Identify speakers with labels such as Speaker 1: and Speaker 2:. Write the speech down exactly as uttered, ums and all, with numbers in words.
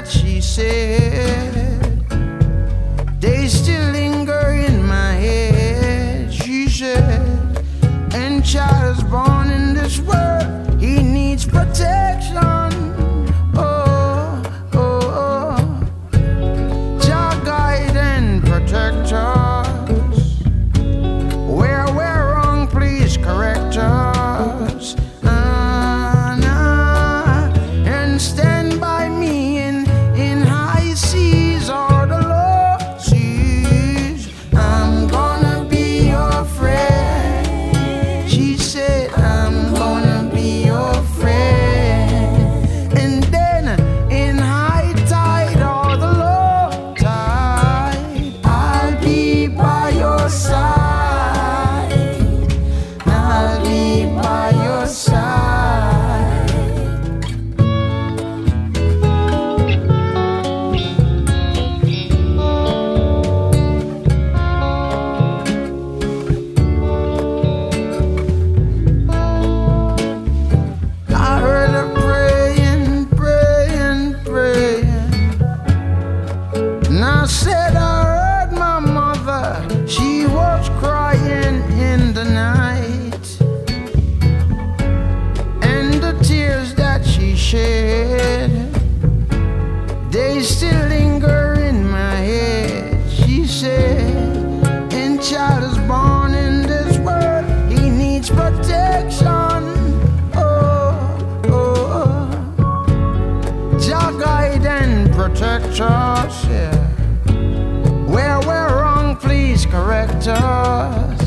Speaker 1: that she said, they still linger in my head. She said, and child is born in this world, he needs protection. Oh, oh, oh. Jah guide and protect us. Where we're wrong, please correct us. Uh, nah. And stand by me in, in high seas or the low seas. I'm gonna be your friend. She said, I'm gonna be your friend. And then in high tide or the low tide, I'll be by your side. I'll be by your side. I heard her praying, praying, praying. And I said I heard my mother, she was crying in the night. And the tears that she shed, they still linger in my head. She said, and child is born in this world, he needs protection. Oh, oh, oh. Jah guide and protect us, yeah. Where we're wrong, please correct us.